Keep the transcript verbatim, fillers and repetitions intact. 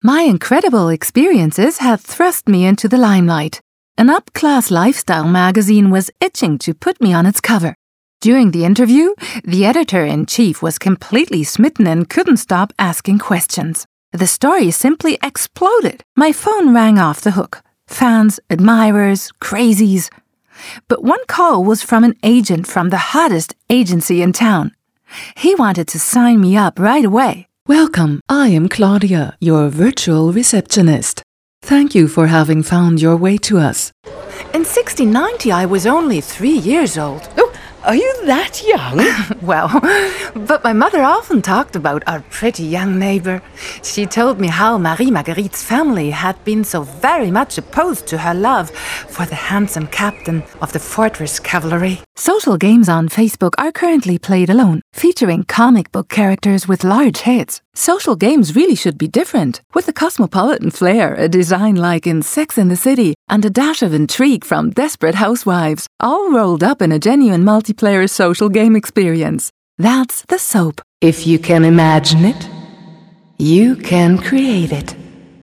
My incredible experiences had thrust me into the limelight. An up-class lifestyle magazine was itching to put me on its cover. During the interview, the editor-in-chief was completely smitten and couldn't stop asking questions. The story simply exploded. My phone rang off the hook. Fans, admirers, crazies. But one call was from an agent from the hottest agency in town. He wanted to sign me up right away. Welcome, I am Claudia, your virtual receptionist. Thank you for having found your way to us. In sixteen ninety, I was only three years old. Oh, are you that young? Well, but my mother often talked about our pretty young neighbor. She told me how Marie Marguerite's family had been so very much opposed to her love for the handsome captain of the Fortress Cavalry. Social games on Facebook are currently played alone, featuring comic book characters with large heads. Social games really should be different, with a cosmopolitan flair, a design like in Sex and the City, and a dash of intrigue from Desperate Housewives, all rolled up in a genuine multiplayer social game experience. That's the soap. If you can imagine it, you can create it.